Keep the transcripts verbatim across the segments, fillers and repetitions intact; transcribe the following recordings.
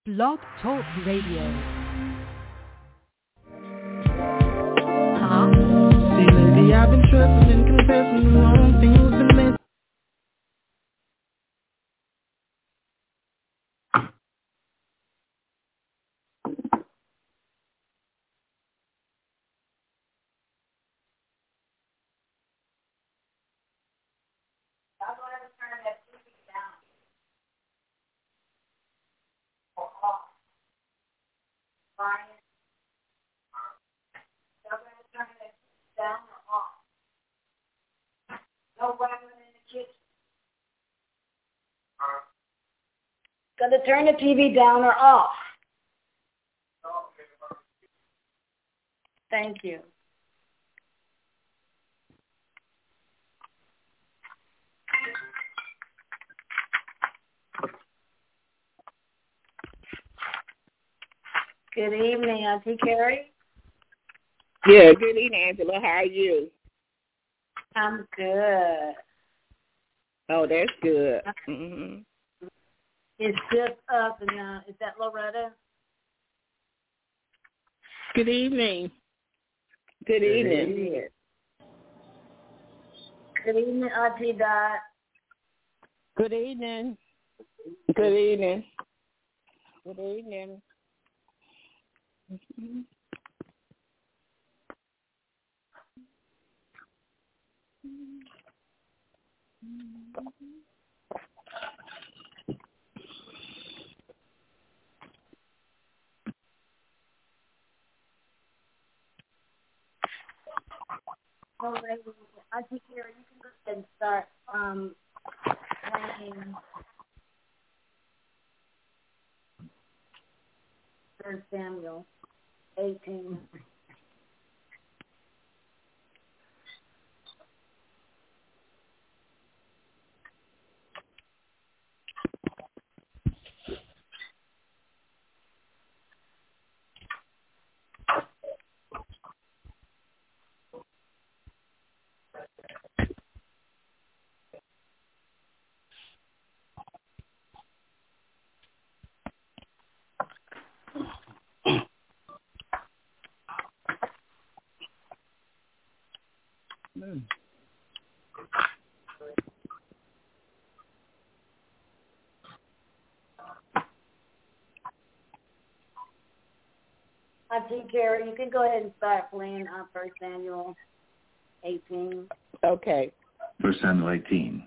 Blog Talk Radio. Huh? See, lately I've been trusting and confessing the wrong things been missing. Got to turn the T V down or off. Thank you. Good evening, Auntie Carrie. Yeah, good evening, Angela. How are you? I'm good. Oh, that's good. Mm-hmm. It's just up and uh, is that Loretta? Good evening. Good, good evening. evening. Good evening, Auntie Dot. Good evening. Good evening. Good evening. Mm-hmm. All right, Auntie Carrie, you can go ahead and start um, playing First Samuel eighteen. Mm. Auntie Carrie, you can go ahead and start playing on First Samuel eighteen. Okay. First Samuel eighteen.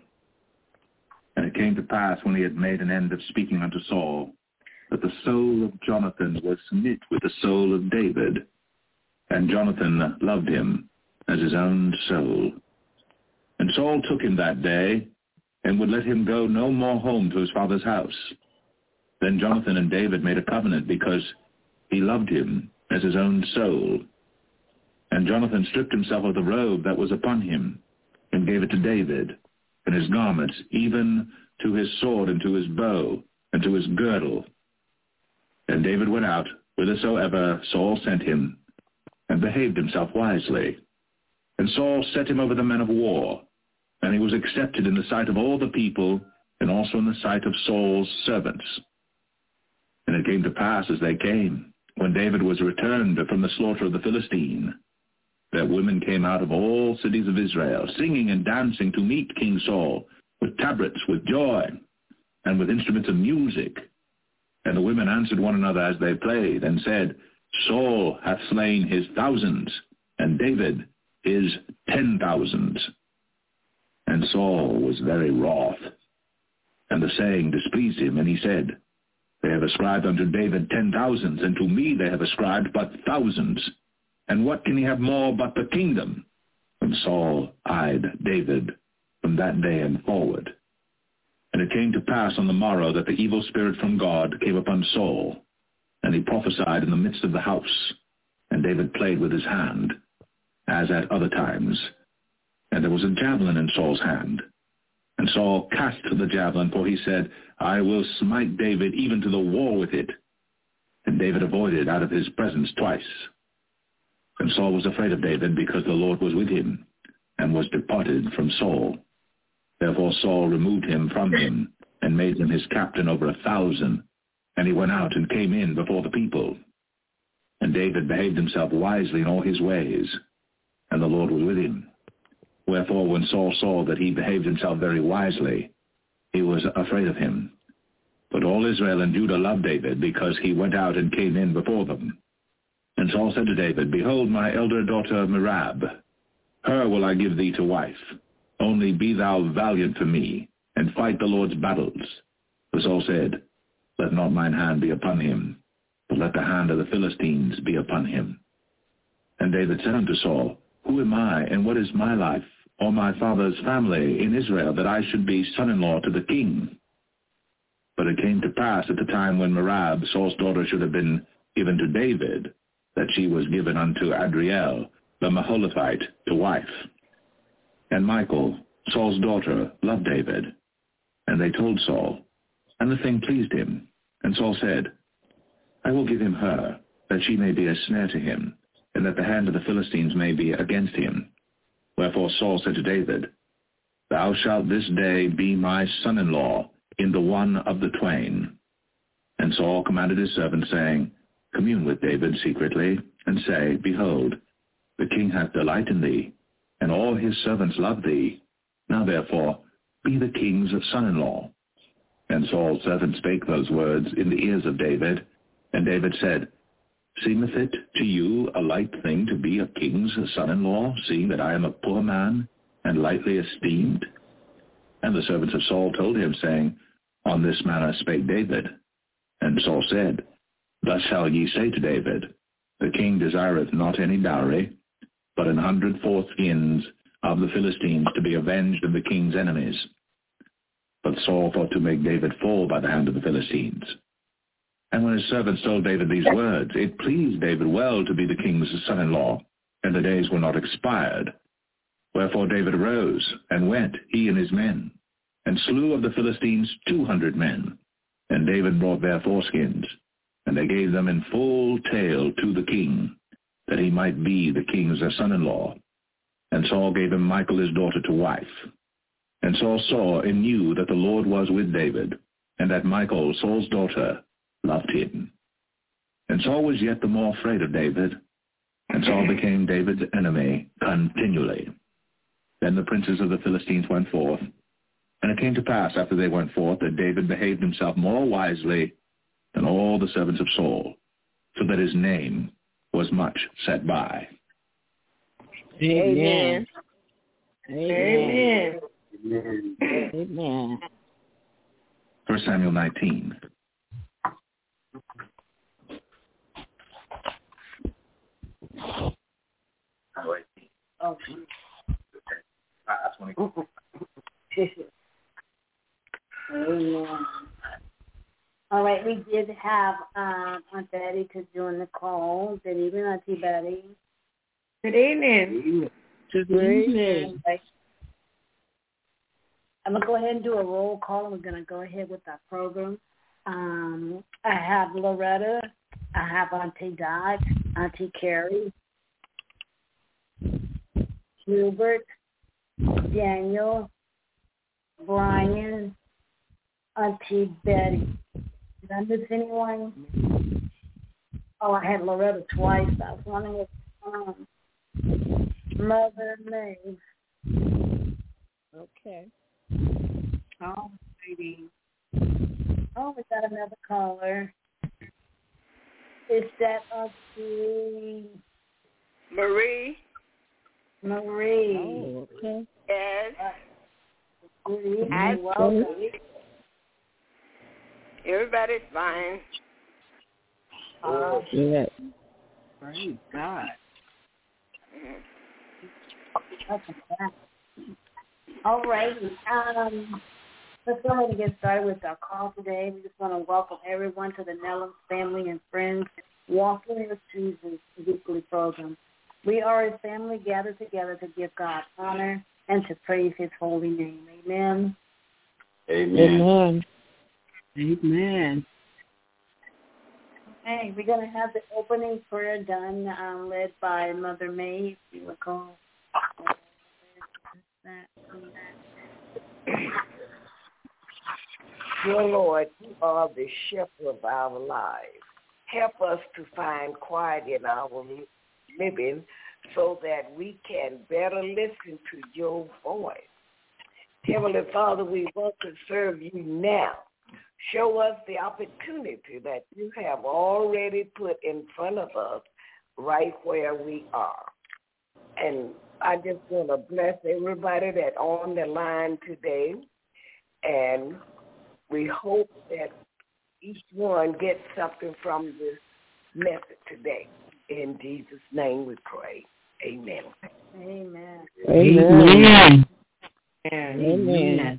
And it came to pass, when he had made an end of speaking unto Saul, that the soul of Jonathan was knit with the soul of David, and Jonathan loved him as his own soul. And Saul took him that day, and would let him go no more home to his father's house. Then Jonathan and David made a covenant, because he loved him as his own soul. And Jonathan stripped himself of the robe that was upon him, and gave it to David, and his garments, even to his sword, and to his bow, and to his girdle. And David went out whithersoever Saul sent him, and behaved himself wisely. And Saul set him over the men of war, and he was accepted in the sight of all the people, and also in the sight of Saul's servants. And it came to pass, as they came, when David was returned from the slaughter of the Philistine, that women came out of all cities of Israel, singing and dancing to meet King Saul, with tabrets, with joy, and with instruments of music. And the women answered one another as they played, and said, Saul hath slain his thousands, and David his ten thousands. And Saul was very wroth, and the saying displeased him, and he said, They have ascribed unto David ten thousands, and to me they have ascribed but thousands. And what can he have more but the kingdom? And Saul eyed David from that day and forward. And it came to pass on the morrow that the evil spirit from God came upon Saul, and he prophesied in the midst of the house. And David played with his hand, as at other times. And there was a javelin in Saul's hand. And Saul cast the javelin, for he said, I will smite David even to the wall with it. And David avoided out of his presence twice. And Saul was afraid of David, because the Lord was with him, and was departed from Saul. Therefore Saul removed him from him, and made him his captain over a thousand, And he went out and came in before the people. And David behaved himself wisely in all his ways, and the Lord was with him. Wherefore, when Saul saw that he behaved himself very wisely, he was afraid of him. But all Israel and Judah loved David, because he went out and came in before them. And Saul said to David, Behold, my elder daughter Merab, her will I give thee to wife. Only be thou valiant for me, and fight the Lord's battles. For Saul said, Let not mine hand be upon him, but let the hand of the Philistines be upon him. And David said unto Saul, Who am I, and what is my life, or my father's family in Israel, that I should be son-in-law to the king? But it came to pass at the time when Merab, Saul's daughter, should have been given to David, that she was given unto Adriel, the Maholathite, to wife. And Michal, Saul's daughter, loved David. And they told Saul, and the thing pleased him. And Saul said, I will give him her, that she may be a snare to him, and that the hand of the Philistines may be against him. Wherefore Saul said to David, Thou shalt this day be my son-in-law in the one of the twain. And Saul commanded his servant, saying, Commune with David secretly, and say, Behold, the king hath delight in thee, and all his servants love thee. Now therefore be the king's son-in-law. And Saul's servant spake those words in the ears of David. And David said, Seemeth it to you a light thing to be a king's son-in-law, seeing that I am a poor man, and lightly esteemed? And the servants of Saul told him, saying, On this manner spake David. And Saul said, Thus shall ye say to David, The king desireth not any dowry, but an hundred foreskins of the Philistines to be avenged of the king's enemies. But Saul thought to make David fall by the hand of the Philistines. And when his servants told David these words, it pleased David well to be the king's son-in-law, and the days were not expired. Wherefore David arose, and went, he and his men, and slew of the Philistines two hundred men. And David brought their foreskins, and they gave them in full tale to the king, that he might be the king's son-in-law. And Saul gave him Michal his daughter to wife. And Saul saw and knew that the Lord was with David, and that Michal, Saul's daughter, loved him. And Saul was yet the more afraid of David, and Saul became David's enemy continually. Then the princes of the Philistines went forth, and it came to pass after they went forth that David behaved himself more wisely than all the servants of Saul, so that his name was much set by. Amen. Amen. Amen. Amen. First Samuel nineteen. Oh. Amen. All right, we did have um, Aunt Betty to join the call. Good evening, Auntie Betty. Good evening. Good evening. I'm going to go ahead and do a roll call, and we're going to go ahead with our program. Um, I have Loretta. I have Auntie Dot, Auntie Carrie, Hubert, Daniel, Brian, Auntie Betty. Did I miss anyone? Oh, I had Loretta twice. I was wondering if um, Mother May. Okay. Oh, lady. Oh, we got another caller. Is that Auntie Marie. Marie? Oh, okay. Yes. Uh, good evening. I- Welcome. Everybody's fine. Uh, Yes. Praise God. all right. Um, let's go ahead and get started with our call today. We just want to welcome everyone to the Nellums family and friends Walking with Jesus weekly program. We are a family gathered together to give God honor and to praise his holy name. Amen. Amen. Amen. Okay, we're going to have the opening prayer done, um, led by Mother May, if you recall. Dear Lord, you are the shepherd of our lives. Help us to find quiet in our living so that we can better listen to your voice. Heavenly Father, we want to serve you now. Show us the opportunity that you have already put in front of us right where we are. And I just want to bless everybody that's on the line today. And we hope that each one gets something from this message today. In Jesus' name we pray. Amen. Amen. Amen. Amen. Amen.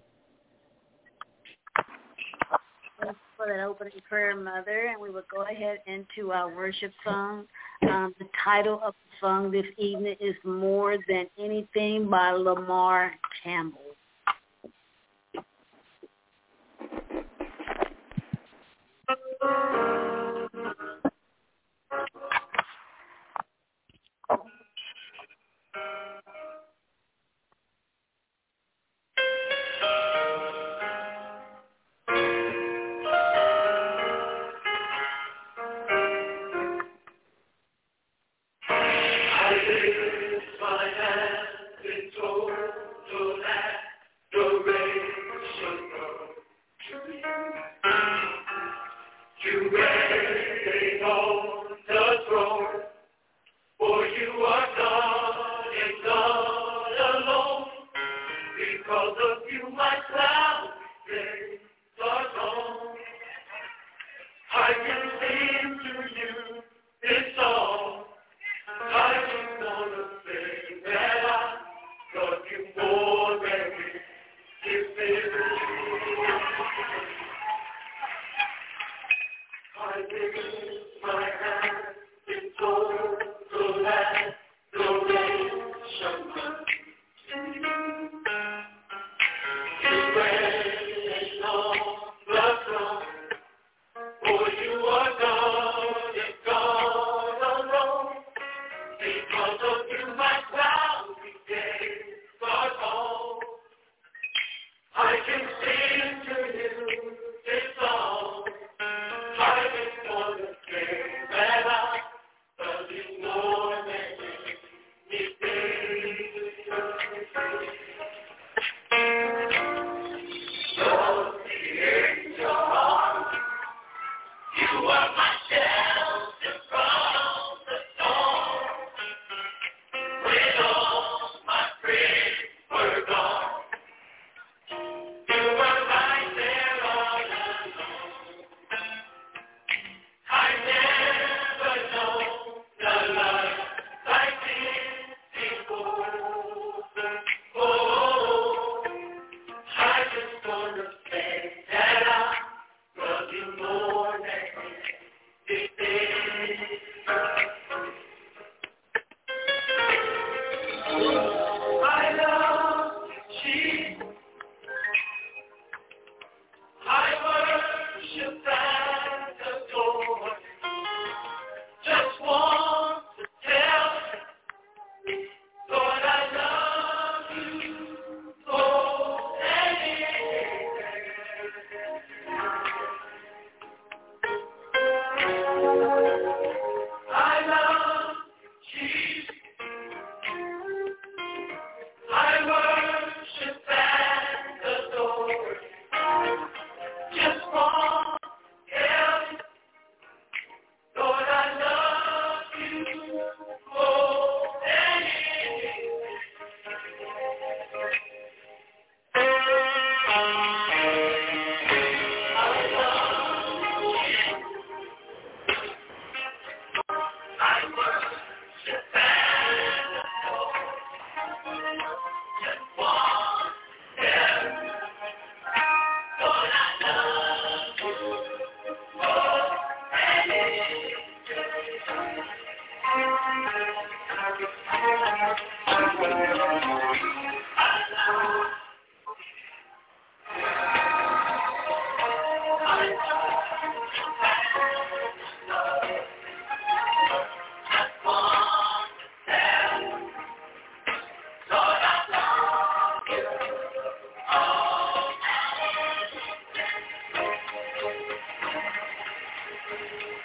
Thanks for that opening prayer, Mother. And we will go ahead into our worship song. Um, the title of the song this evening is More Than Anything by Lamar Campbell.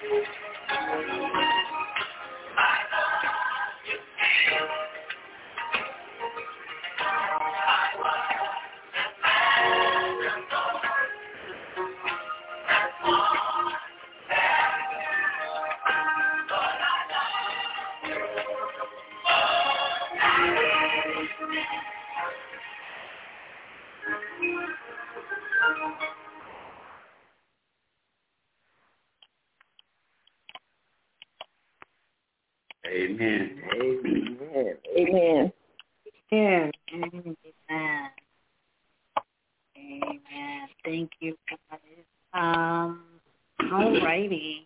Amen. Amen. Amen. Amen. Amen. Amen. Thank you, God. Um, all righty.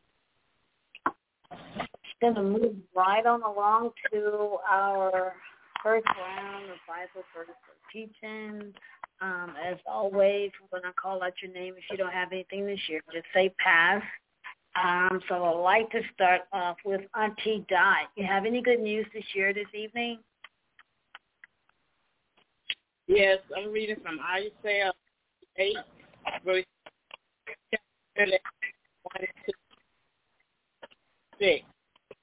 Going to move right on along to our first round of Bible verse teaching. Um, as always, when I call out your name, if you don't have anything to share, just say pass. Um, so I'd like to start off with Auntie Dot. You have any good news to share this evening? Yes, I'm reading from Isaiah eight, verse one to six.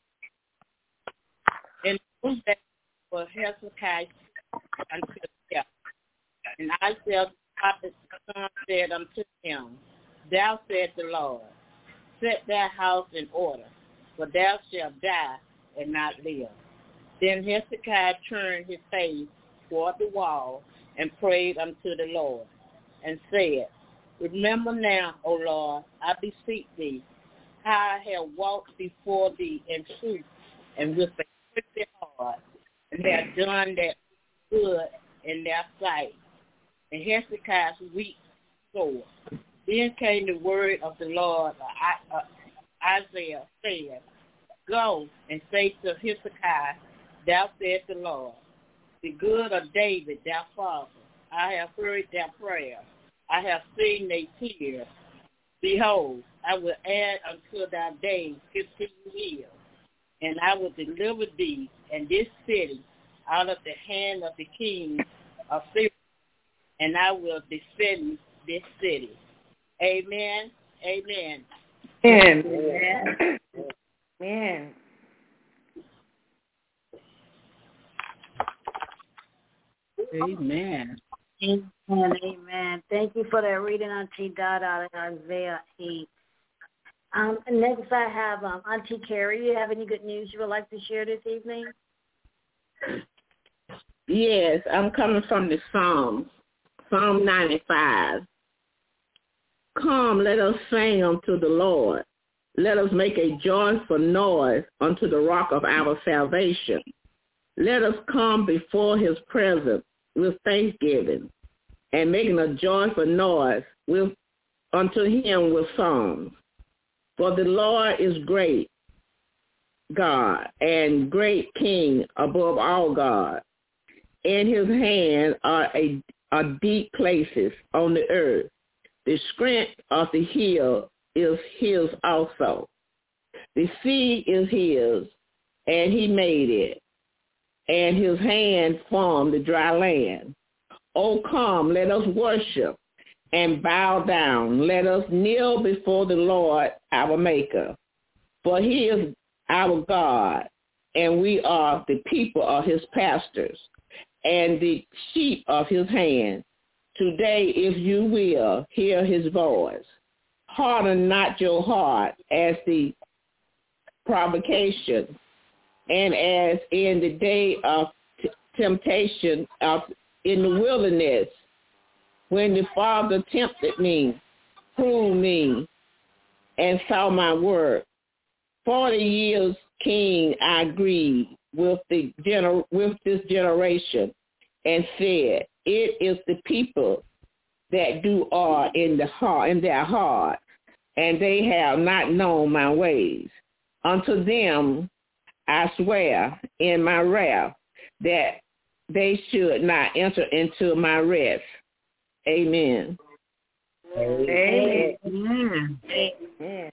And those days were Hezekiah unto death. And Isaiah the prophet's son said unto him, Thou said the Lord, set thy house in order, for thou shalt die and not live. Then Hezekiah turned his face toward the wall and prayed unto the Lord, and said, Remember now, O Lord, I beseech thee, how I have walked before thee in truth and with a quick heart, and have done that good in thy sight. And Hezekiah's weak sore. Then came the word of the Lord, uh, Isaiah said, Go and say to Hezekiah, Thou said the Lord, the good of David, thy father, I have heard thy prayer. I have seen thy tears. Behold, I will add unto thy days fifteen years, and I will deliver thee and this city out of the hand of the king of Syria, and I will defend this city. Amen. Amen. Amen. Amen. Amen. Amen. Amen. Thank you for that reading, Auntie Dot, out of Isaiah eight. Um, next, I have um, Auntie Carrie. You have any good news you would like to share this evening? Yes, I'm coming from the Psalms, Psalm ninety-five. Come, let us sing unto the Lord. Let us make a joyful noise unto the rock of our salvation. Let us come before his presence with thanksgiving, and making a joyful noise with unto him with songs. For the Lord is great God and great King above all gods. In his hand are a are deep places on the earth. The strength of the hill is his also. The sea is his, and he made it, and his hand formed the dry land. Oh, come, let us worship and bow down. Let us kneel before the Lord our Maker. For he is our God, and we are the people of his pastures, and the sheep of his hand. Today, if you will, hear his voice. Harden not your heart as the provocation, and as in the day of t- temptation of in the wilderness, when the Father tempted me, proved me, and saw my work. Forty years king I grieved with the gener- with this generation, and said, it is the people that do are in the heart in their heart, and they have not known my ways. Unto them I swear in my wrath that they should not enter into my rest. Amen. Amen. Amen. Amen.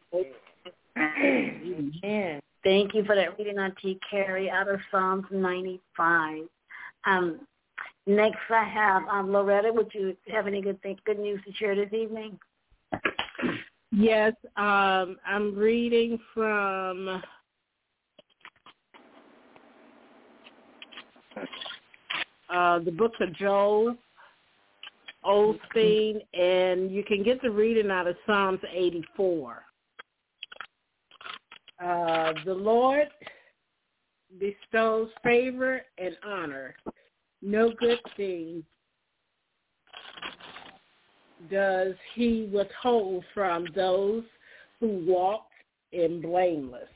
Amen. Thank you for that reading, Auntie Carrie, out of Psalms ninety-five. Um, next, I have um, Loretta. Would you have any good thing, good news to share this evening? Yes, um, I'm reading from uh, the book of Joel Osteen, and you can get the reading out of Psalms eighty-four. Uh, the Lord bestows favor and honor. No good thing does he withhold from those who walk in blameless.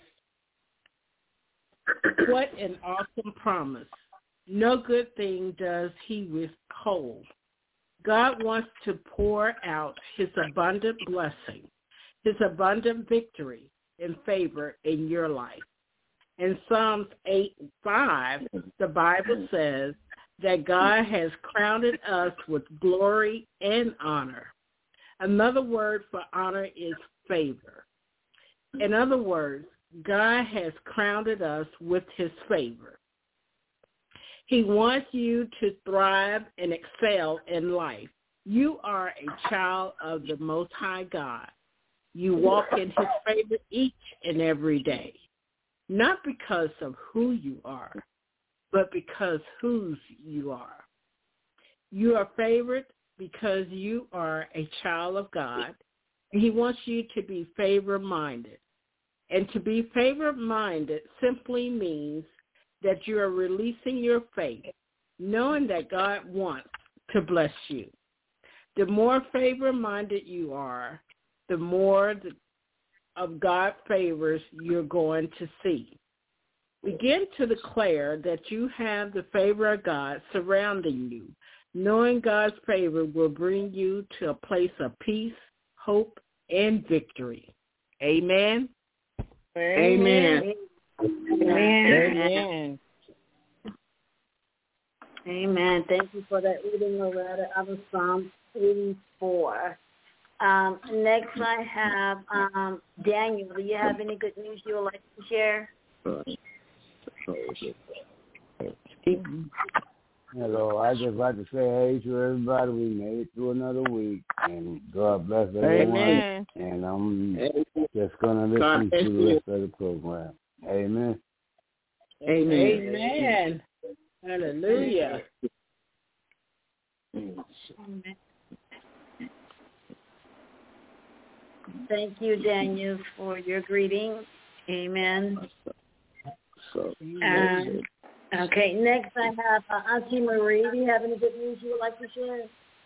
What an awesome promise. No good thing does he withhold. God wants to pour out his abundant blessing, his abundant victory and favor in your life. In Psalms eight five, the Bible says that God has crowned us with glory and honor. Another word for honor is favor. In other words, God has crowned us with his favor. He wants you to thrive and excel in life. You are a child of the Most High God. You walk in his favor each and every day, not because of who you are, but because whose you are. You are favored because you are a child of God, and he wants you to be favor-minded. And to be favor-minded simply means that you are releasing your faith, knowing that God wants to bless you. The more favor-minded you are, the more the, of God's favors you're going to see. Begin to declare that you have the favor of God surrounding you. Knowing God's favor will bring you to a place of peace, hope, and victory. Amen. Amen. Amen. Amen. Amen. Thank you for that reading, Loretta, out of Psalm eighty-four. Um, next, I have um, Daniel. Do you have any good news you would like to share? Hello, I just like to say hey to everybody. We made it through another week, and God bless everyone. Amen. And I'm just going to listen to the rest of the program. Amen. Amen. Amen. Hallelujah. Thank you, Daniel, for your greeting. Amen. Um, okay, next I have uh, Auntie Marie. Do you have any good news you would like to share?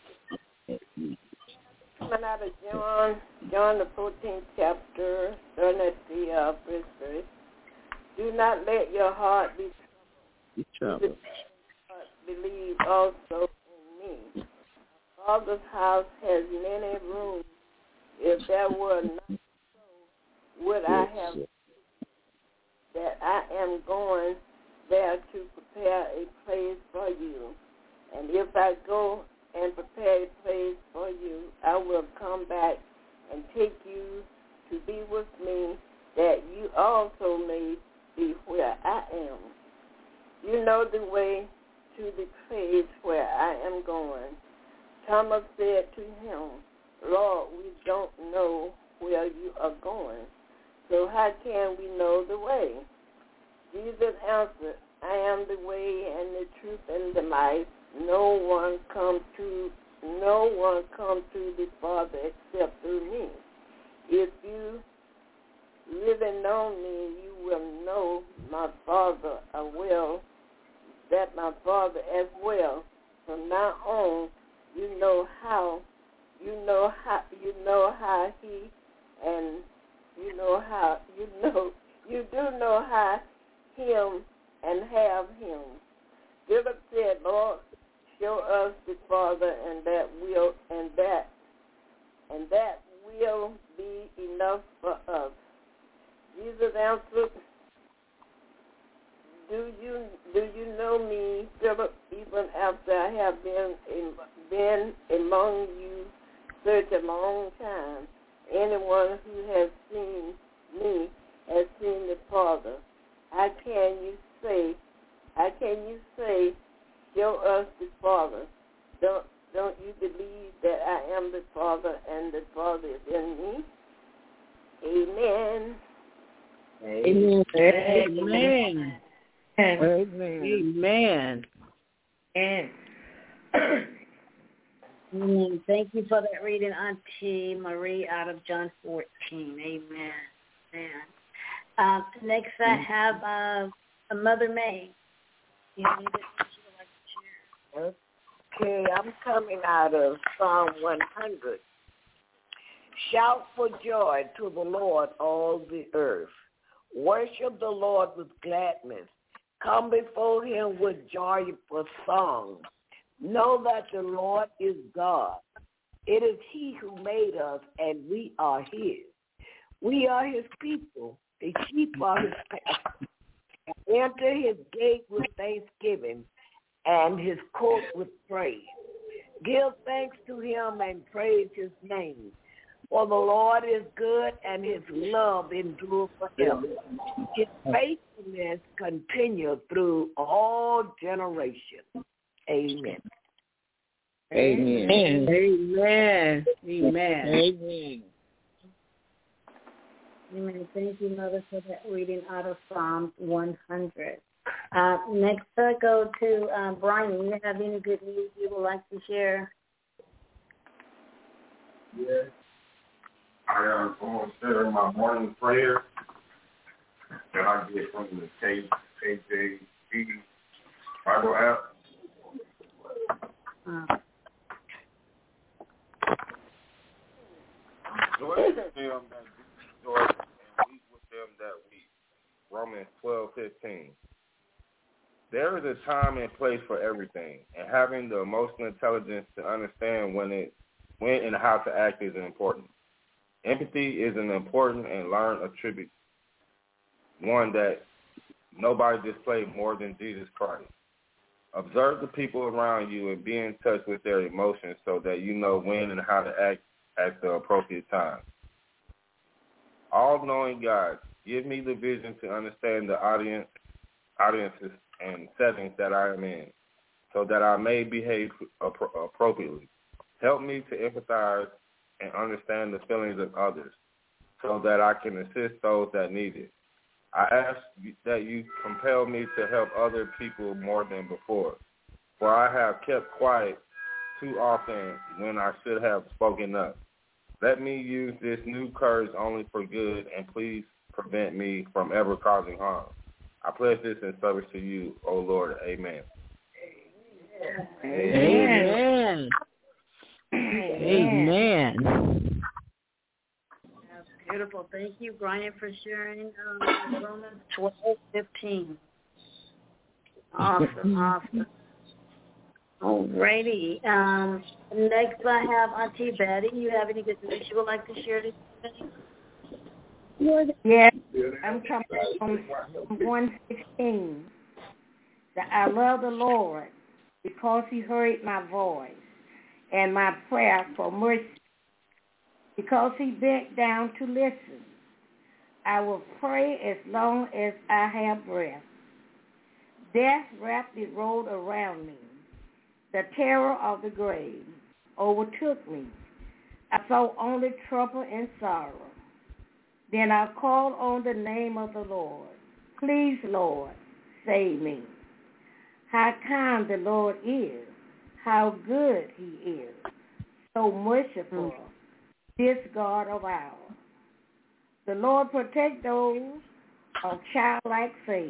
Coming out of John, John the fourteenth chapter, starting at the uh, first verse. Do not let your heart be troubled. Believe also in me. Father's house has many rooms. If there were not so, would I have that I am going there to prepare a place for you. And if I go and prepare a place for you, I will come back and take you to be with me, that you also may be where I am. You know the way to the place where I am going. Thomas said to him, Lord, we don't know where you are going, so how can we know the way? Jesus answered, I am the way and the truth and the life. No one comes to no one comes to the Father except through me. If you really know me, you will know my Father as well, that my Father as well. From now on, you know how you know how you know how he and you know how you know you do know how him and have him. Philip said, Lord, show us the Father, and that will and that and that will be enough for us. Jesus answered, Do you do you know me, Philip, even after I have been in, been among you such a long time? Anyone who has seen me has seen the Father. How can you say? How can you say, show us the Father? Don't don't you believe that I am the Father and the Father is in me? Amen. Amen. Amen. Amen. Amen. Amen. Thank you for that reading, Auntie Marie, out of John fourteen. Amen. Amen. Uh, next, I have uh, Mother May. You have anything you would like to share? Okay, I'm coming out of Psalm one hundred. Shout for joy to the Lord, all the earth. Worship the Lord with gladness. Come before him with joyful songs. Know that the Lord is God. It is he who made us, and we are his. We are his people. The sheep are his pasture. Enter his gate with thanksgiving and his court with praise. Give thanks to him and praise his name. For the Lord is good, and his love endures forever. His faithfulness continues through all generations. Amen. Amen. Amen. Amen. Amen. Amen. Thank you, Mother, for that reading out of Psalm one hundred. Uh, next, I go to uh, Brian. You have any good news you would like to share? Yes. I am going to share my morning prayer that I get from the K J V Bible app. Uh, Joy with them that do joy and weep with them that weep. Romans twelve fifteen. There is a time and place for everything, and having the emotional intelligence to understand when it, when and how to act is important. Empathy is an important and learned attribute, one that nobody displayed more than Jesus Christ. Observe the people around you and be in touch with their emotions so that you know when and how to act at the appropriate time. All-knowing God, give me the vision to understand the audience, audiences and settings that I am in so that I may behave appro- appropriately. Help me to empathize and understand the feelings of others so that I can assist those that need it. I ask that you compel me to help other people more than before, for I have kept quiet too often when I should have spoken up. Let me use this new courage only for good, and please prevent me from ever causing harm. I pledge this in service to you, O Lord. Amen. Amen. Amen. That's beautiful. Thank you, Brian, for sharing um, Romans twelve fifteen. Awesome, awesome. Alrighty. Um, next, I have Auntie Betty. You have any good news you would like to share this evening? Yes, I'm coming from one sixteen. That I love the Lord because he heard my voice and my prayer for mercy, because he bent down to listen. I will pray as long as I have breath. Death wrapped its robe around me. The terror of the grave overtook me. I saw only trouble and sorrow. Then I called on the name of the Lord. Please, Lord, save me. How kind the Lord is. How good he is. So merciful, this God of ours. The Lord protect those of childlike faith.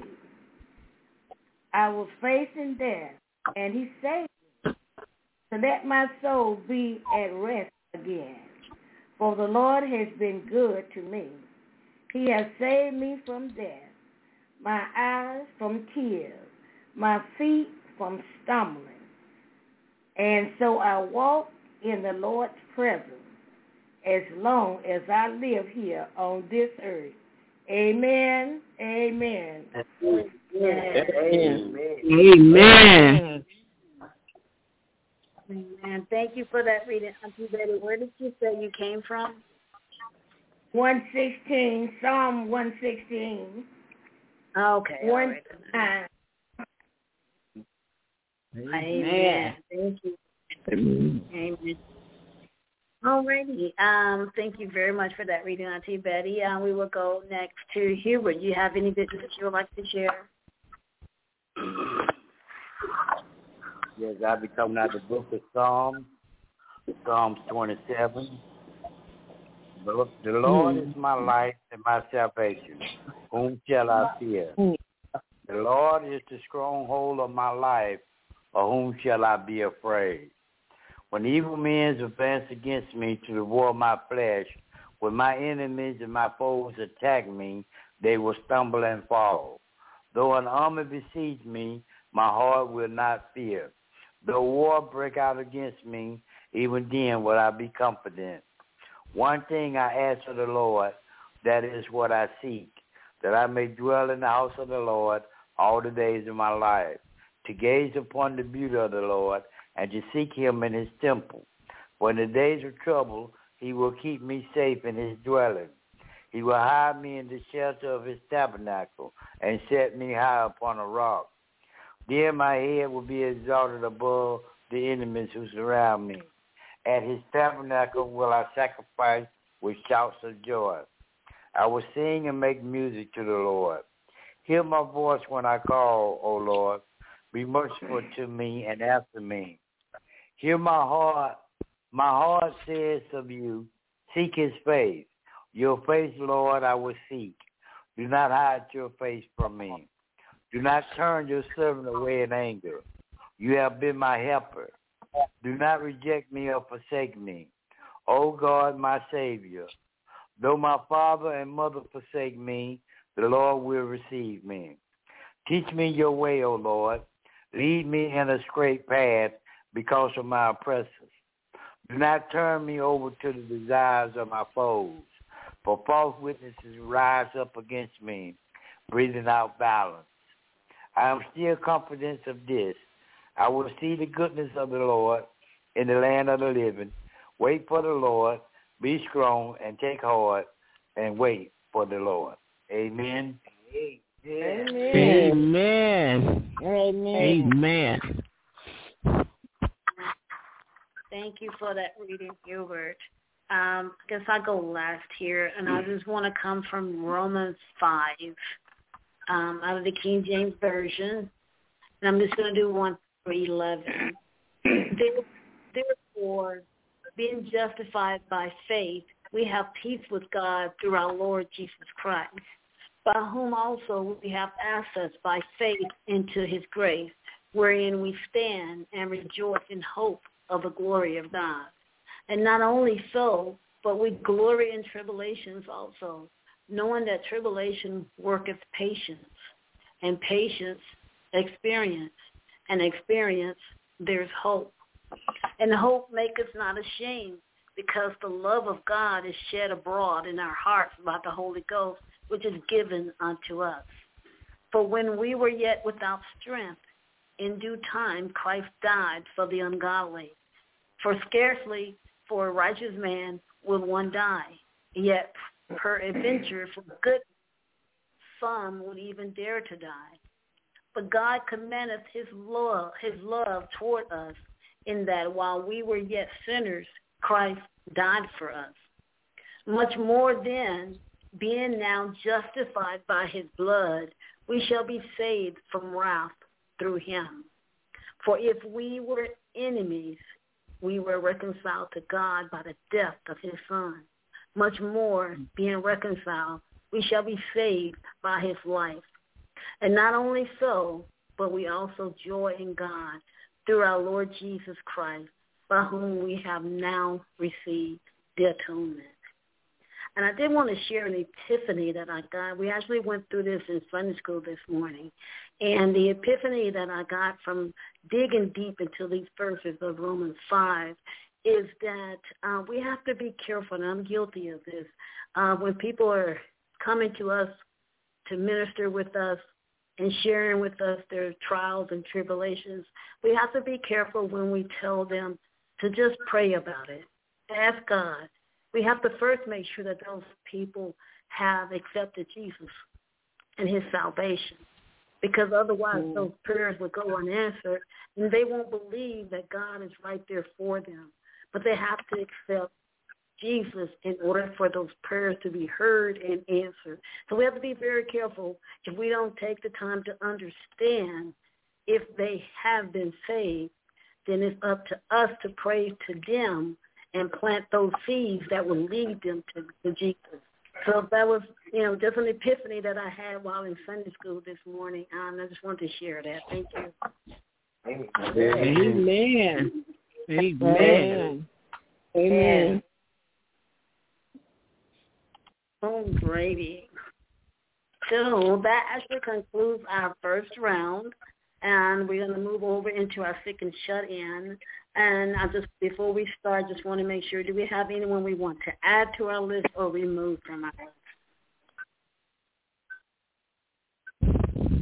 I was facing death, and he saved me to let my soul be at rest again. For the Lord has been good to me. He has saved me from death, my eyes from tears, my feet from stumbling. And so I walk in the Lord's presence as long as I live here on this earth. Amen. Amen. Amen. Amen. Amen. Amen. Thank you for that reading, Auntie Betty. Where did you say you came from? one sixteen, Psalm one sixteen. Okay. One right. nine. Amen. Thank you. Amen. Amen. Alrighty. Um, thank you very much for that reading, Auntie Betty. Uh, we will go next to Hubert. Do you have any business that you would like to share? Yes, I'll be coming out of the book of Psalms, Psalms twenty-seven. The, the Lord mm. is my light and my salvation. Whom shall I fear? Mm. The Lord is the stronghold of my life. Of whom shall I be afraid? When evil men advance against me to devour my flesh, when my enemies and my foes attack me, they will stumble and fall. Though an army besiege me, my heart will not fear. Though war break out against me, even then will I be confident. One thing I ask of the Lord, that is what I seek, that I may dwell in the house of the Lord all the days of my life, to gaze upon the beauty of the Lord and to seek him in his temple. For in the days of trouble, he will keep me safe in his dwelling. He will hide me in the shelter of his tabernacle and set me high upon a rock. There my head will be exalted above the enemies who surround me. At his tabernacle will I sacrifice with shouts of joy. I will sing and make music to the Lord. Hear my voice when I call, O Lord. Be merciful to me and answer me. Hear my heart. My heart says of you, seek his face. Your face, Lord, I will seek. Do not hide your face from me. Do not turn your servant away in anger. You have been my helper. Do not reject me or forsake me. O God, my Savior, though my father and mother forsake me, the Lord will receive me. Teach me your way, O Lord. Lead me in a straight path because of my oppressors. Do not turn me over to the desires of my foes, for false witnesses rise up against me, breathing out violence. I am still confident of this. I will see the goodness of the Lord in the land of the living. Wait for the Lord, be strong, and take heart, and wait for the Lord. Amen. Amen. Amen. Amen. Thank you for that reading, Gilbert. Um, I guess I'll go last here, and I just want to come from Romans five, um, out of the King James Version, and I'm just going to do one through eleven. Therefore, being justified by faith, we have peace with God through our Lord Jesus Christ, by whom also we have access by faith into his grace, wherein we stand and rejoice in hope of the glory of God. And not only so, but we glory in tribulations also, knowing that tribulation worketh patience, and patience experience, and experience there's hope. And hope maketh not ashamed, because the love of God is shed abroad in our hearts by the Holy Ghost, which is given unto us. For when we were yet without strength, in due time Christ died for the ungodly. For scarcely for a righteous man will one die, yet peradventure for good some would even dare to die. But God commendeth his love, his love toward us, in that while we were yet sinners, Christ died for us. Much more then, being now justified by his blood, we shall be saved from wrath through him. For if we were enemies, we were reconciled to God by the death of his Son. Much more, being reconciled, we shall be saved by his life. And not only so, but we also joy in God through our Lord Jesus Christ, by whom we have now received the atonement. And I did want to share an epiphany that I got. We actually went through this in Sunday school this morning. And the epiphany that I got from digging deep into these verses of Romans five is that uh, we have to be careful, and I'm guilty of this, uh, when people are coming to us to minister with us and sharing with us their trials and tribulations, we have to be careful when we tell them to just pray about it. Ask God. We have to first make sure that those people have accepted Jesus and his salvation, because otherwise mm. those prayers will go unanswered, and they won't believe that God is right there for them. But they have to accept Jesus in order for those prayers to be heard and answered. So we have to be very careful if we don't take the time to understand if they have been saved, then it's up to us to pray to them and plant those seeds that will lead them to, to Jesus. So that was, you know, just an epiphany that I had while in Sunday school this morning. Um, I just wanted to share that. Thank you. Amen. Amen. Amen. Oh, Brady. So that actually concludes our first round, and we're going to move over into our sick and shut in. And I just, before we start, just want to make sure, do we have anyone we want to add to our list or remove from our list?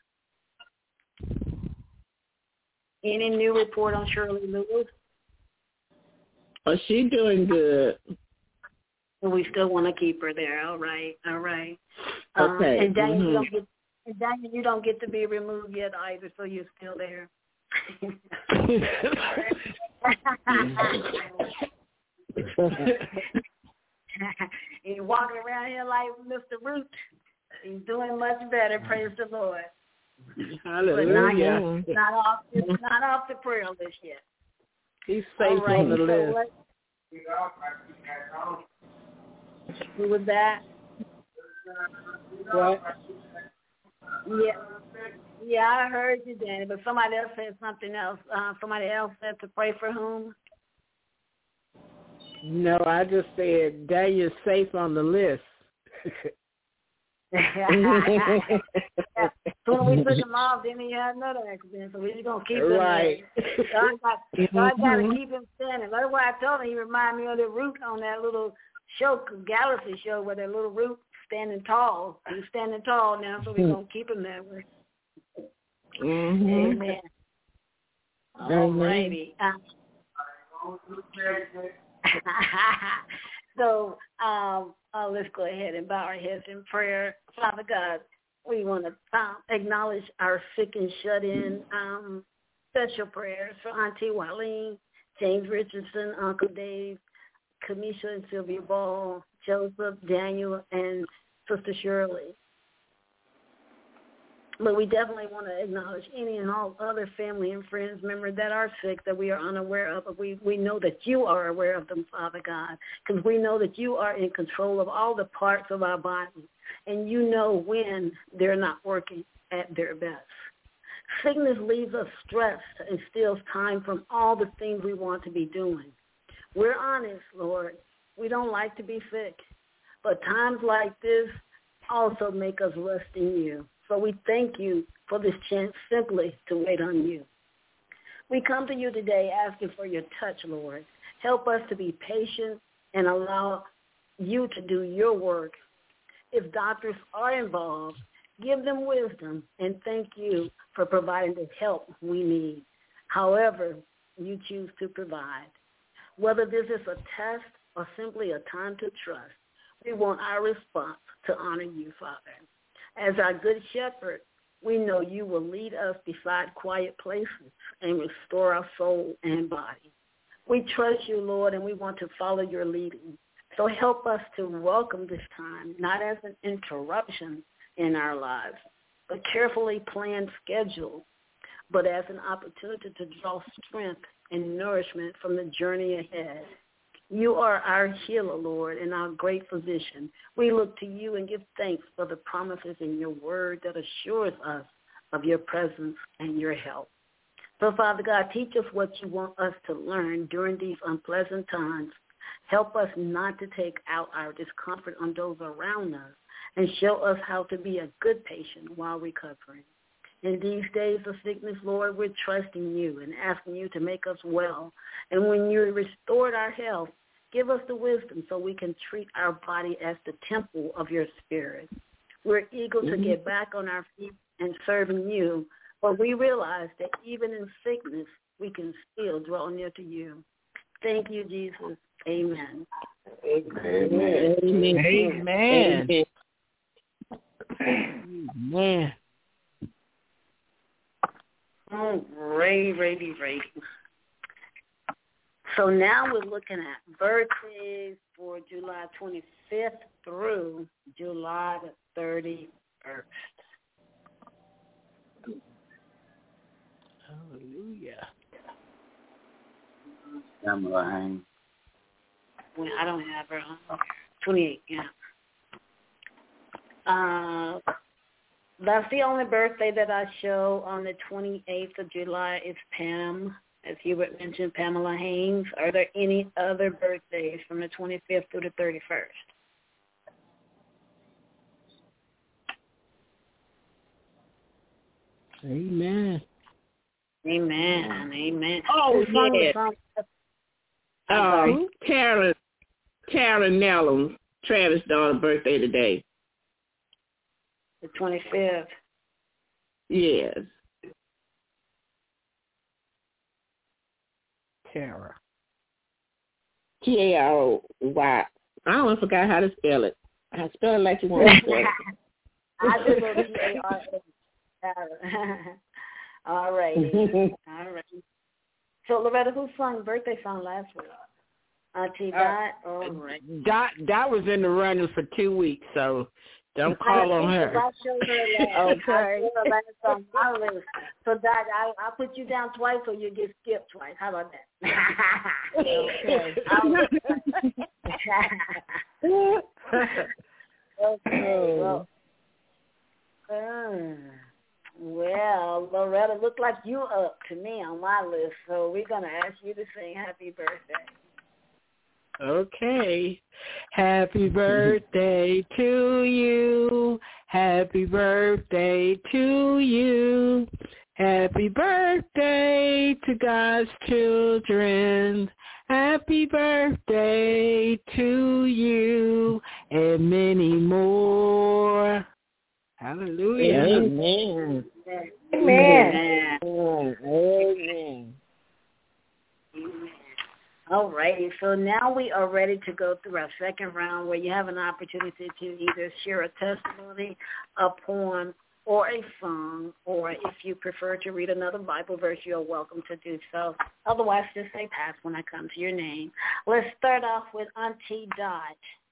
Any new report on Shirley Lewis? Oh, she's doing good. We still want to keep her there. All right, all right. Okay. Um, and Daniel, mm-hmm. you don't get, and Daniel, you don't get to be removed yet either, so you're still there. He's walking around here like Mister Root. He's doing much better. Praise the Lord. Hallelujah. But not, yet, not off. It's not off the prayer list yet. He's safe right, on the so list. Who was that? What? Yeah, yeah, I heard you, Danny. But somebody else said something else. Uh, somebody else said to pray for whom? No, I just said Daniel's safe on the list. So when we took him off, then he had another accident. So we're just gonna keep him right. there. So I got, so I got to keep him standing. That's why I told him he reminded me of the Root on that little show, Galaxy show, where that little Root standing tall. He's standing tall now, so we're gonna keep him that way. Mm-hmm. Amen. All righty. So um, uh, let's go ahead and bow our heads in prayer. Father God, we want to uh, acknowledge our sick and shut-in um, special prayers for Auntie Wileen, James Richardson, Uncle Dave, Kamisha and Sylvia Ball, Joseph, Daniel, and Sister Shirley. But we definitely want to acknowledge any and all other family and friends members that are sick that we are unaware of. But we, we know that you are aware of them, Father God, because we know that you are in control of all the parts of our body, and you know when they're not working at their best. Sickness leaves us stressed and steals time from all the things we want to be doing. We're honest, Lord. We don't like to be sick, but times like this also make us rest in you. So we thank you for this chance simply to wait on you. We come to you today asking for your touch, Lord. Help us to be patient and allow you to do your work. If doctors are involved, give them wisdom and thank you for providing the help we need. However you choose to provide. Whether this is a test or simply a time to trust, we want our response to honor you, Father. As our good shepherd, we know you will lead us beside quiet places and restore our soul and body. We trust you, Lord, and we want to follow your leading. So help us to welcome this time, not as an interruption in our lives, but carefully planned schedule, but as an opportunity to draw strength and nourishment from the journey ahead. You are our healer, Lord, and our great physician. We look to you and give thanks for the promises in your word that assures us of your presence and your help. So, Father God, teach us what you want us to learn during these unpleasant times. Help us not to take out our discomfort on those around us and show us how to be a good patient while recovering. In these days of sickness, Lord, we're trusting you and asking you to make us well. And when you restored our health, give us the wisdom so we can treat our body as the temple of your spirit. We're eager to get back on our feet and serving you, but we realize that even in sickness, we can still draw near to you. Thank you, Jesus. Amen. Amen. Amen. Amen. Amen. Oh, Ray, Ray, Ray. So now we're looking at birthdays for July twenty-fifth through July the thirty-first. Hallelujah. Pamela Haynes. Well, I don't have her on. twenty-eight, yeah. Uh, that's the only birthday that I show on the twenty-eighth of July is Pam. As Hubert mentioned, Pamela Haynes. Are there any other birthdays from the twenty-fifth through the thirty-first? Amen. Amen. Amen. Oh, yes. Um, Karen, Karen Nellum, Travis' daughter's birthday today. The twenty-fifth. Yes. Tara. T A R O Y. I almost forgot how to spell it. I spell it like you want to spell it. I just know T A R O. All right. All right. So, Loretta, who sung birthday song last week? Auntie Dot? Uh, All right. Dot, Dot was in the running for two weeks, so don't call on her. I showed her last. Okay. I showed her last on my list. So, Dot, I, I'll put you down twice so you get skipped twice. How about that? Okay. Okay. Well, um, well, Loretta, look like you up to me on my list, so we're going to ask you to sing Happy Birthday. Okay. Happy birthday to you. Happy birthday to you. Happy birthday to God's children. Happy birthday to you and many more. Hallelujah. Amen. Amen. Amen. Amen. All righty, so now we are ready to go through our second round where you have an opportunity to either share a testimony, a poem, or a song, or if you prefer to read another Bible verse, you're welcome to do so. Otherwise, just say pass when I come to your name. Let's start off with Auntie Dot.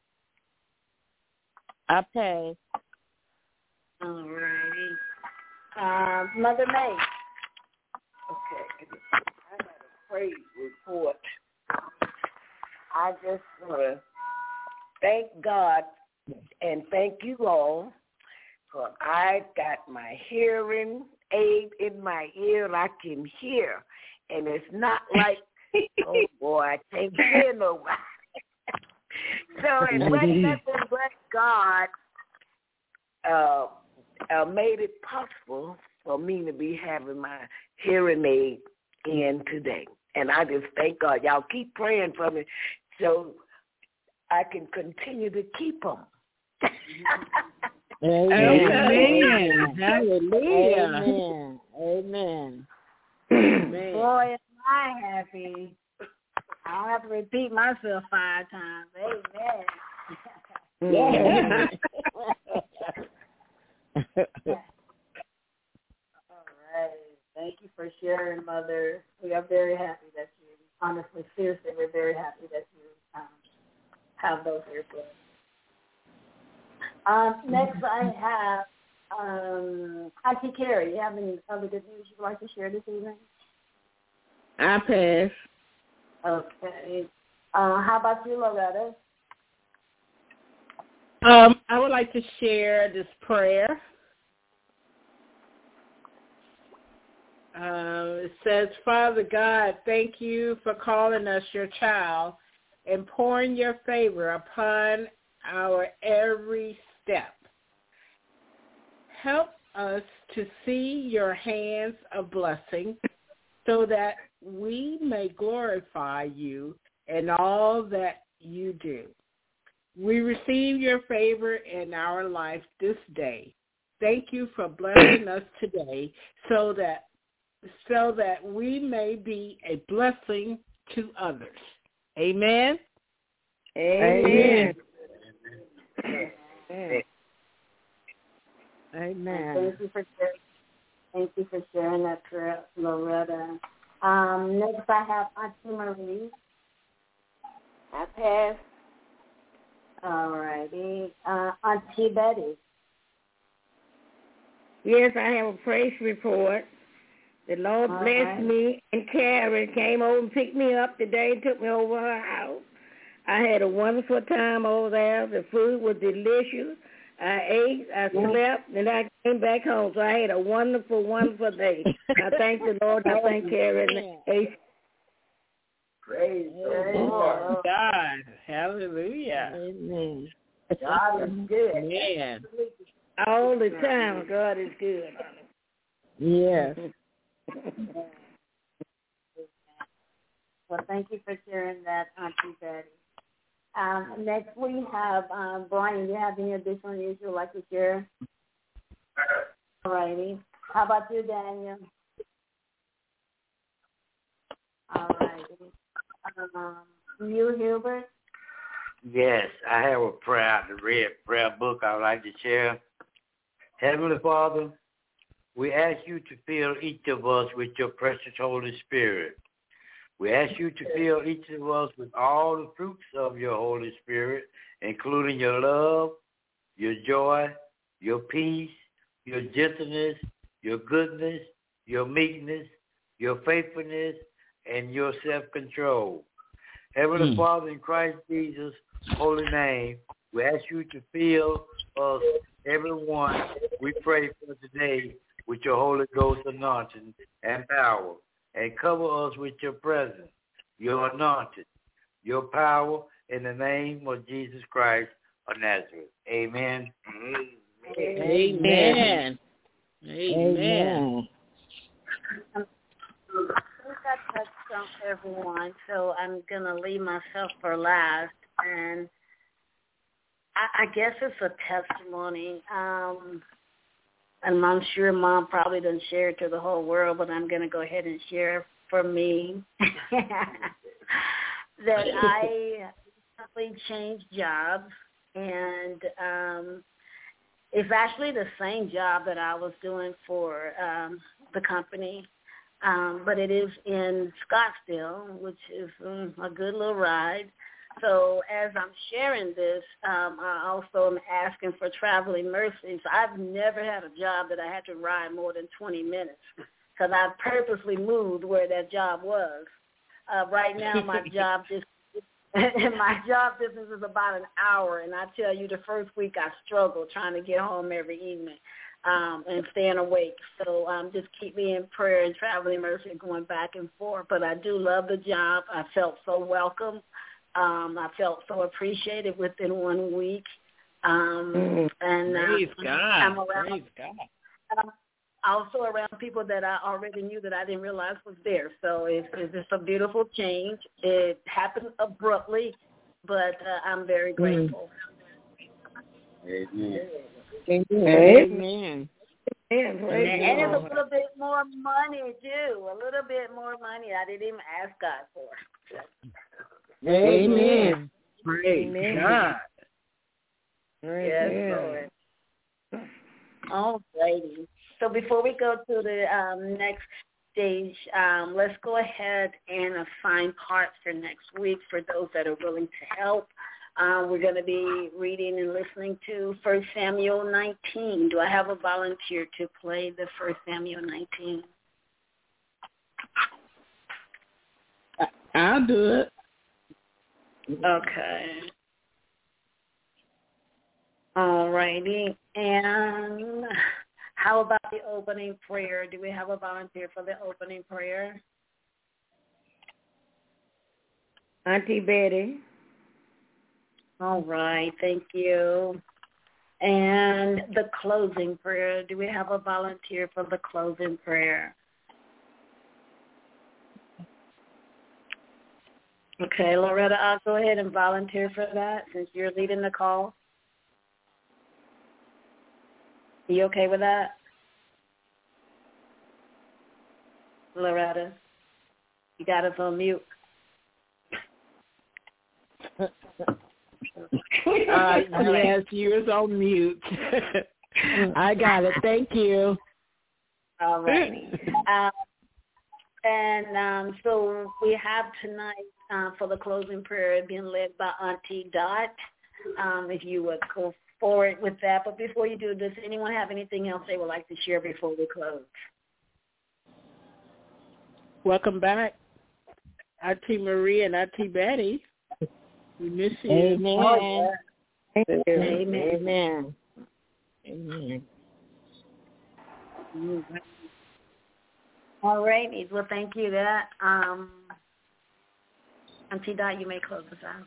I pass. All righty. Uh, Mother May. Okay. I got a praise report. I just want to thank God and thank you all for I got my hearing aid in my ear and I can hear. And it's not like, oh, boy, I can't hear nobody. So it wasn't nothing but God uh, uh, made it possible for me to be having my hearing aid in today. And I just thank God. Y'all keep praying for me so I can continue to keep them. Amen. Amen. Hallelujah. Amen. Amen. Amen. Boy, am I happy. I don't have to repeat myself five times. Amen. Yeah. All right. Thank you for sharing, Mother. We are very happy that you, honestly, seriously, we're very happy that you um, have those earbuds. Um, next, I have um, Auntie Carrie. You have any other good news you'd like to share this evening? I pass. Okay. Uh, how about you, Loretta? Um, I would like to share this prayer. Uh, it says, Father God, thank you for calling us your child and pouring your favor upon our every step. Help us to see your hands of blessing so that we may glorify you in all that you do. We receive your favor in our life this day. Thank you for blessing us today so that so that we may be a blessing to others. Amen. Amen. Amen. Amen. Thank you for sharing. Thank you for sharing that prayer, Loretta. Um, next, I have Auntie Marie. I pass. All righty. Uh, Auntie Betty. Yes, I have a praise report. The Lord All blessed right. me, and Karen came over and picked me up today and took me over her house. I had a wonderful time over there. The food was delicious. I ate, I slept, and I came back home. So I had a wonderful, wonderful day. I thank the Lord. I thank Karen. Praise the Oh, Lord. God. Hallelujah. Amen. God is good. Man. All the time, God is good. Yes. Well, thank you for sharing that, Auntie Betty. Um, next we have um, Brian. Do you have any additional news you'd like to share? All righty. How about you, Daniel? All righty. Um, you, Hubert? Yes, I have a prayer, the red prayer book I would like to share. Heavenly Father, we ask you to fill each of us with your precious Holy Spirit. We ask you to fill each of us with all the fruits of your Holy Spirit, including your love, your joy, your peace, your gentleness, your goodness, your meekness, your faithfulness, and your self-control. Heavenly mm. Father, in Christ Jesus' holy name, we ask you to fill us, everyone, we pray for today, with your Holy Ghost anointing and power, and cover us with your presence, your anointing, your power, in the name of Jesus Christ of Nazareth. Amen. Amen. Amen. Amen. I think I touched on everyone, so I'm going to leave myself for last. And I, I guess it's a testimony. Um, and I'm sure Mom probably doesn't share it to the whole world, but I'm going to go ahead and share for me that I recently changed jobs, and um, it's actually the same job that I was doing for um, the company, um, but it is in Scottsdale, which is um, a good little ride. So as I'm sharing this, um, I also am asking for traveling mercies. I've never had a job that I had to ride more than twenty minutes because I purposely moved where that job was. Uh, right now, my job just my job distance is about an hour, and I tell you, the first week I struggled trying to get home every evening um, and staying awake. So um, just keep me in prayer and traveling mercy going back and forth. But I do love the job. I felt so welcome. Um, I felt so appreciated within one week. Um, and uh, Praise God. I'm around, Praise God. I'm also around people that I already knew that I didn't realize was there. So it's, it's just a beautiful change. It happened abruptly, but uh, I'm very grateful. Amen. Amen. Amen. And, and it's a little bit more money, too. A little bit more money I didn't even ask God for. Amen. Praise Amen. God. Yes, Lord. All righty. So before we go to the um, next stage, um, let's go ahead and assign parts for next week for those that are willing to help. Uh, we're going to be reading and listening to First Samuel nineteen. Do I have a volunteer to play the First Samuel nineteen? I'll do it. Okay. All righty. And how about the opening prayer? Do we have a volunteer for the opening prayer? Auntie Betty. All right. Thank you. And the closing prayer. Do we have a volunteer for the closing prayer? Okay, Loretta, I'll go ahead and volunteer for that since you're leading the call. Are you okay with that? Loretta, you got us on mute. uh, yes, you're on mute. I got it. Thank you. All right. um, and um, so we have tonight uh, for the closing prayer being led by Auntie Dot. Um, if you would go forward with that. But before you do, does anyone have anything else they would like to share before we close? Welcome back, Auntie Marie and Auntie Betty. We miss you. Amen. Oh, yeah. Amen. Amen. Amen. All right. Well, thank you. That um, Auntie Dot, you may close us out.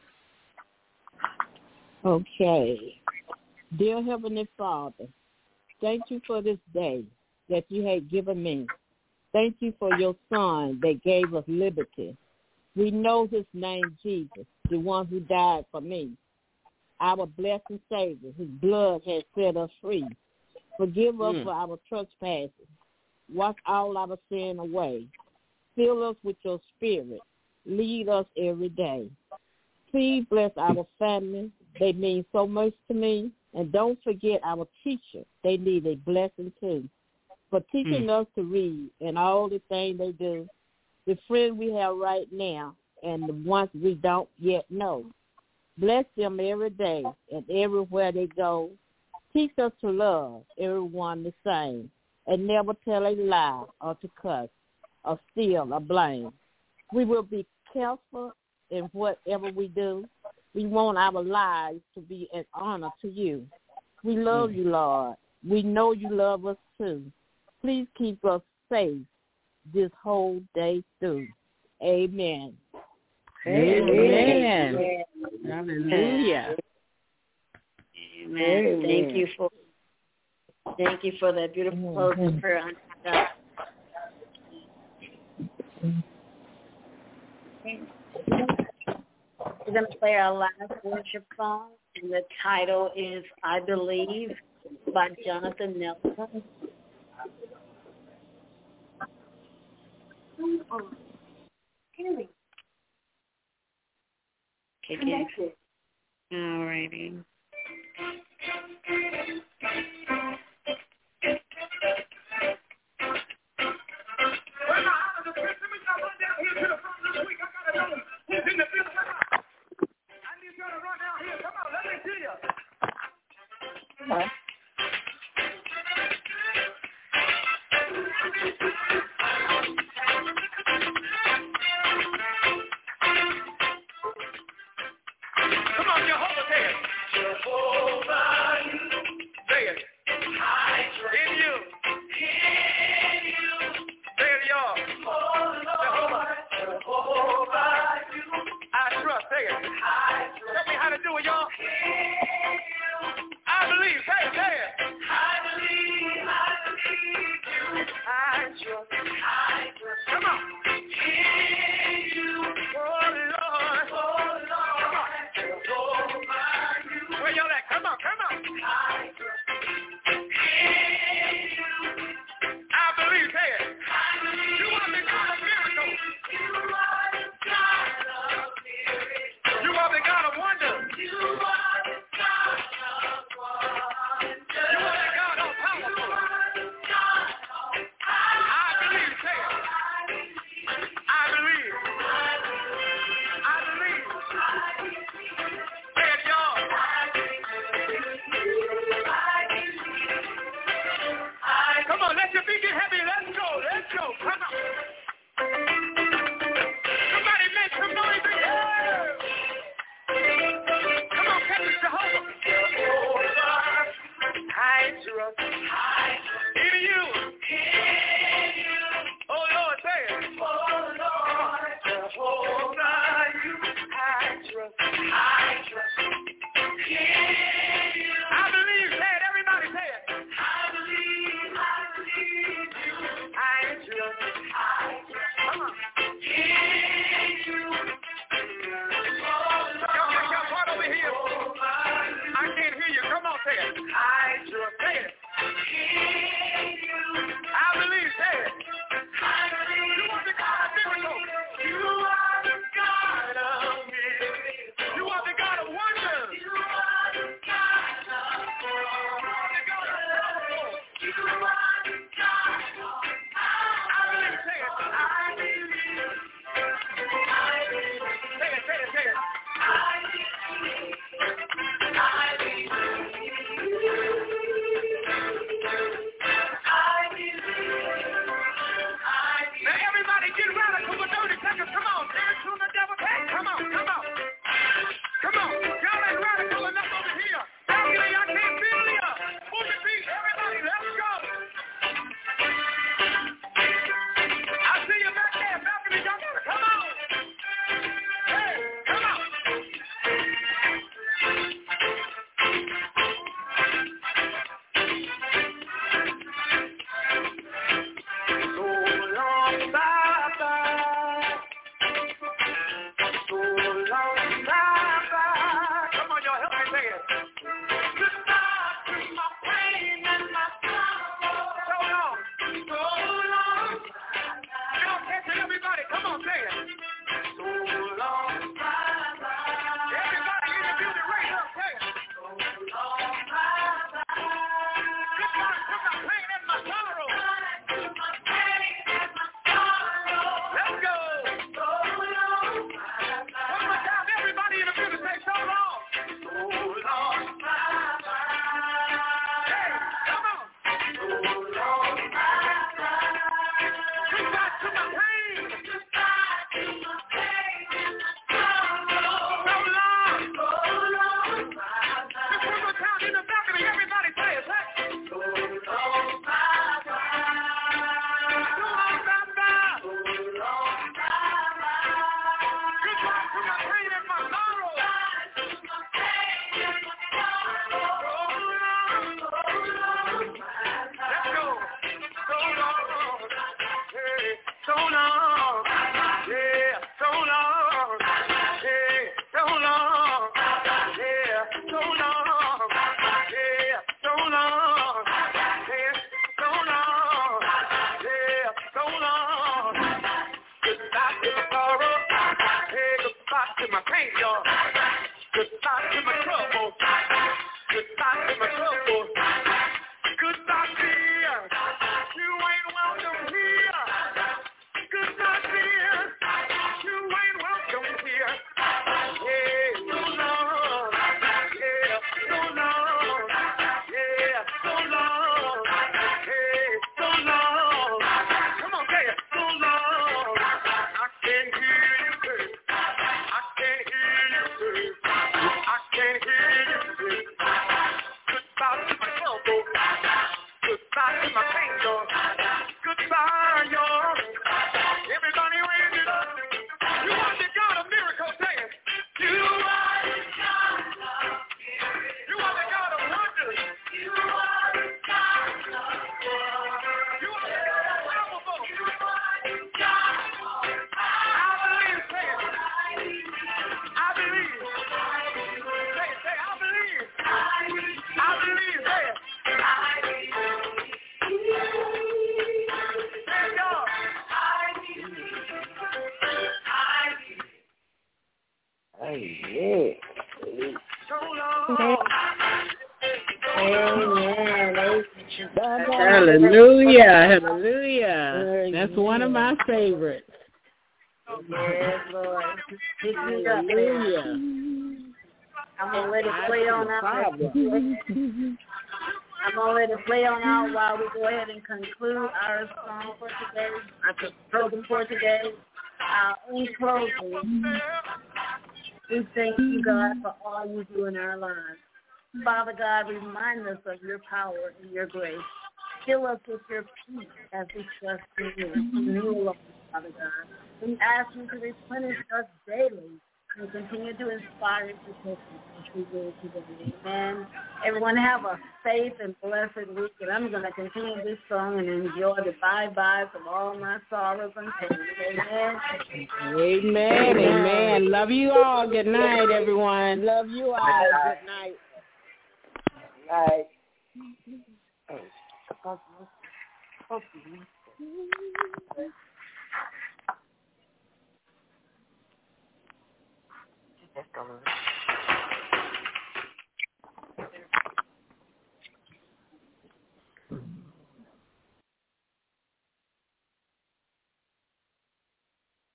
Okay. Dear Heavenly Father, thank you for this day that you have given me. Thank you for your Son that gave us liberty. We know his name, Jesus, the one who died for me, our blessed Savior, whose blood has set us free. Forgive us mm. for our trespasses. Wash all our sin away. Fill us with your spirit. Lead us every day. Please bless our family. They mean so much to me. And don't forget our teacher. They need a blessing too. For teaching mm. us to read and all the things they do. The friends we have right now and the ones we don't yet know. Bless them every day and everywhere they go. Teach us to love everyone the same and never tell a lie or to cuss or steal or blame. We will be careful in whatever we do. We want our lives to be an honor to you. We love mm. you, Lord. We know you love us too. Please keep us safe this whole day through. Amen. Amen. Amen. Hallelujah. Amen. Amen. Thank you for thank you for that beautiful closing prayer. We're going to play our last worship song, and the title is "I Believe" by Jonathan Nelson. Oh, okay, okay. All righty. Huh? Come on, Jehovah, say it. Jehovah, say it. In you. In you. Say it, y'all. Oh, Jehovah. Jehovah, you. I trust. Say it. I trust. Tell me how to do it, y'all. I believe. Say it. Say it. I believe. I believe you. I trust. I trust. Come on. In you. Oh, Lord. Oh, Lord. Where y'all at? Come on, come on. I believe, say it. You are the God of miracles. You are the God of wonders. You are the God of wonders. You are the God of powerful. I believe, say it. I believe. I believe. Say it, y'all. Come on, let your feet get heavy. Let's go. Let's go. Come on. Somebody make some noise in here. Come on, catch it, Jehovah. I trust in you. Oh, Lord, say it. Oh, Lord, Jehovah, you. I trust. I trust in you. I believe. Say it. Everybody say it. I believe. I believe you. I trust. I trust. Come on. In you. Oh, Lord. Y'all, y'all, part over here. Amen. Hallelujah. Hallelujah. That's one of my favorites. Yes, Lord. Pick me up. Hallelujah. I'm going to let it play on out. I'm going to let it play on out while we go ahead and conclude our song for today, our program for today. Uh, in closing, we thank you, God, for all you do in our lives. Father God, remind us of your power and your grace. Fill us with your peace as we trust in you. In you alone, Father God. We ask you to replenish us daily and continue to inspire and protect us as we do today. Amen. Everyone have a safe and blessed week, and I'm going to continue this song and enjoy the bye-byes of all my sorrows and pains. Amen. Amen. Amen. Love you all. Good night, everyone. Love you all. Good night. Night.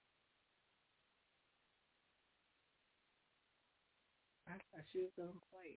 I thought she was going to play.